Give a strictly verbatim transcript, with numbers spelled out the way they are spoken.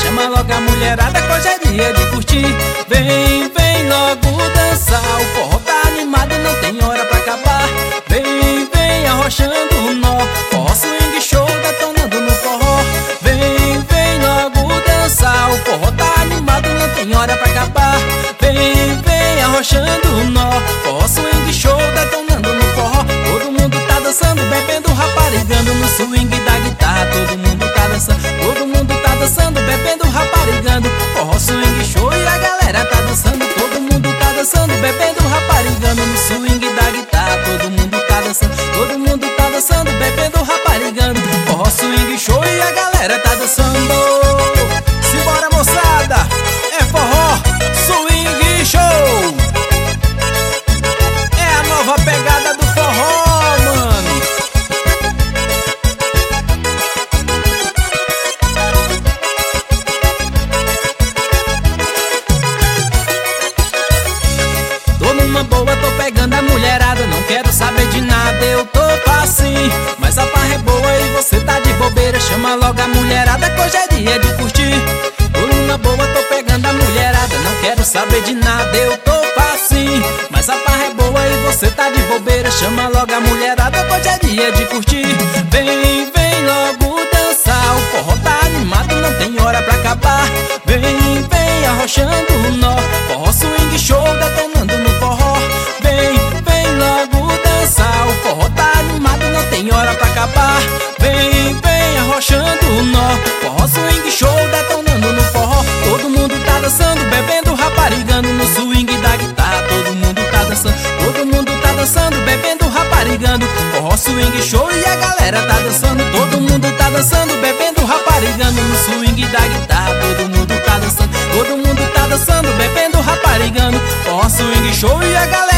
chama logo a mulherada que hoje é dia de curtir. Vem, vem logo dançar, o forró tá animado, não tem hora pra acabar. Vem, vem arrochando o nó, forró swing show detonando no forró. Vem, vem logo dançar, o forró tá animado, não tem hora pra acabar. Vem, vem arrochando o nó, forró swing show detonando no forró. Todo mundo tá dançando, bebendo, raparigando no swing da guitarra. Todo mundo tá dançando, todo mundo tá dançando, bebendo, raparigando, forró swing show e a galera tá dançando. Todo mundo tá dançando, bebendo, raparigando no swing da guitarra. Todo mundo tá dançando, todo mundo tá dançando, bebendo, raparigando, forró swing show e a galera tá dançando. Simbora, moçada, é forró swing show. É a nova pegada do forró, mano. Tô numa boa, tô pegando a mulherada, não quero saber de nada, eu tô facinho. Mas a farra é boa e você tá de bobeira, chama logo a mulherada que hoje é dia de curtir. Tô numa boa, tô pegando a mulherada, não quero saber de nada, eu tô facinho. Mas a farra é boa e você tá de bobeira, chama logo a mulherada que hoje é dia de curtir. Vem, vem logo dançar, o forró tá animado, não tem hora pra acabar. Vem, vem arrochando o nó, forró swing show detonando no forró. Vem, vem logo dançar, o forró tá animado, não tem hora pra acabar. Vem, vem arrochando o nó, forró swing show detonando no forró. Todo mundo tá dançando, bebendo, raparigando no swing da guitarra. Todo mundo tá dançando, todo mundo tá dançando, bebendo, raparigando, forró swing show e a galera tá dançando. Todo mundo tá dançando, bebendo, raparigando no swing da guitarra. Todo mundo tá dançando, todo mundo tá dançando, bebendo, raparigando, forró swing show e a galera